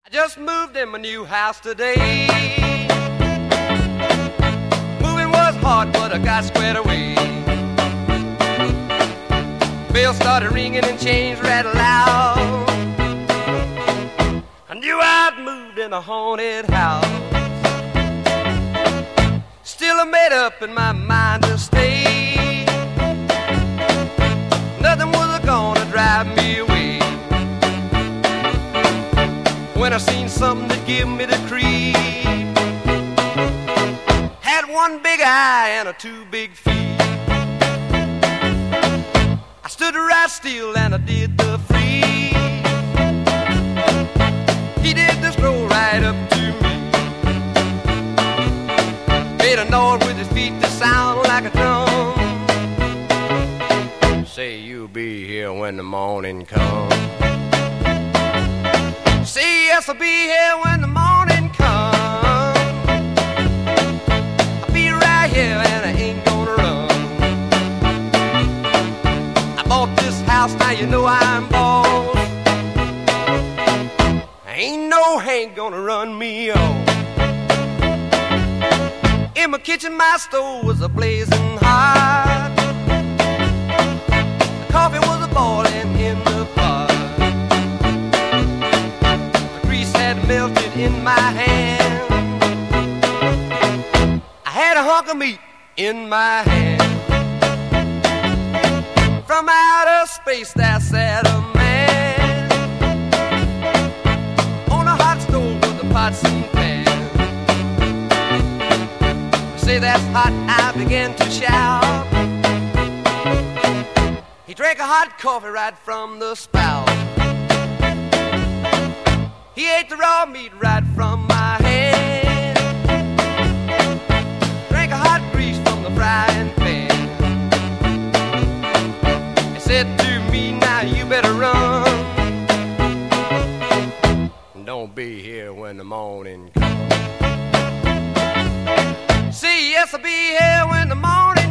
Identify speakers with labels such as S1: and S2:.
S1: I just moved in my new house today. Moving was hard, but I got squared away. Bells started ringing and chains rattled loud. I knew I'd moved in a haunted house. Still I made up in my mind to stay. Nothing was gonna drive me away. When I seen something that give me the creep, had one big eye and a two big feet. I stood right still and I did the freeze. He did the stroll right up to me, made a noise with his feet that sound like a drum. Say you'll be here when the morning comes. Say yes, I'll be here when the morning comes. I'll be right here and I ain't gonna run. I bought this house, now you know I'm boss. Ain't no Hank gonna run me off. In my kitchen, my stove was a-blazing hot. The coffee was a-boiling in the pot. Melted in my hand. I had a hunk of meat in my hand. From outer space there sat a man on a hot stove with the pots and pans. I say that's hot, I began to shout. He drank a hot coffee right from the spout. He ate the raw meat right from my hand. Drank a hot grease from the frying pan. He said to me, now you better run. Don't be here when the morning comes. See, yes, I'll be here when the morning